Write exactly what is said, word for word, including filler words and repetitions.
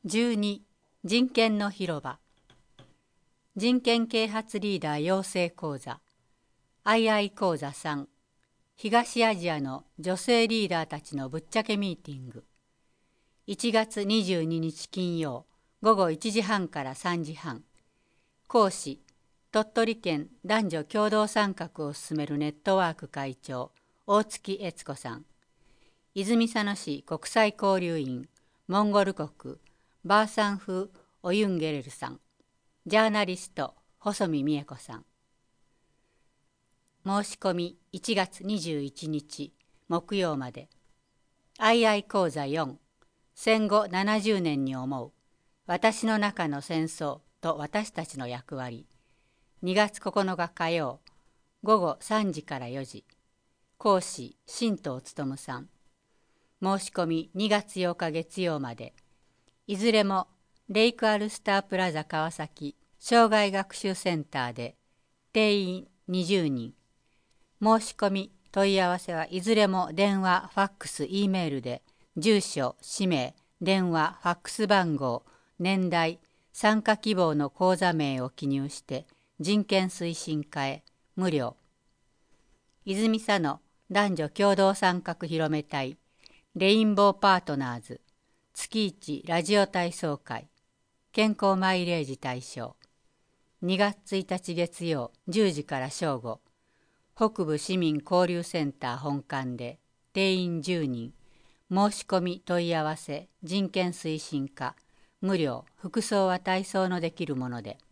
じゅうに人権の広場人権啓発リーダー養成講座 アイアイ 講座さん東アジアの女性リーダーたちのぶっちゃけミーティングいちがつにじゅうににち金曜午後いちじはんからさんじはん講師鳥取県男女共同参画を進めるネットワーク会長大月悦子さん泉佐野市国際交流員モンゴル国バーサンフ・オユンゲレルさんジャーナリスト細見美恵子さん申し込みいちがつにじゅういちにち木曜まで アイアイ 講座よん戦後ななじゅうねんに思う私の中の戦争と私たちの役割にがつここのか火曜午後さんじからよじ講師新藤勉さん申し込みにがつようか月曜までいずれもレイクアルスタープラザ川崎障害学習センターで定員にじゅうにん申し込み問い合わせはいずれも電話ファックス E メールで住所氏名電話ファックス番号年代参加希望の講座名を記入して人権推進課へ無料泉佐野男女共同参画広め隊レインボーパートナーズ月一ラジオ体操会健康マイレージ対象にがつついたち月曜じゅうじから正午北部市民交流センター本館で定員じゅうにん申し込み問い合わせ人権推進課無料服装は体操のできるもので